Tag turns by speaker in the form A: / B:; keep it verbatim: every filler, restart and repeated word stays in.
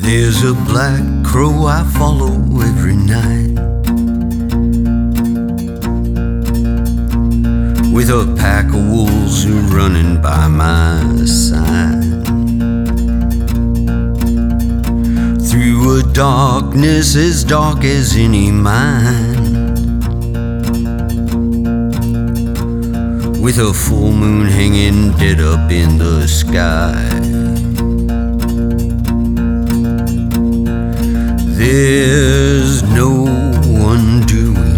A: There's a black crow I follow every night, with a pack of wolves who running by my side. Through a darkness as dark as any mind, with a full moon hanging dead up in the sky. There's no one doing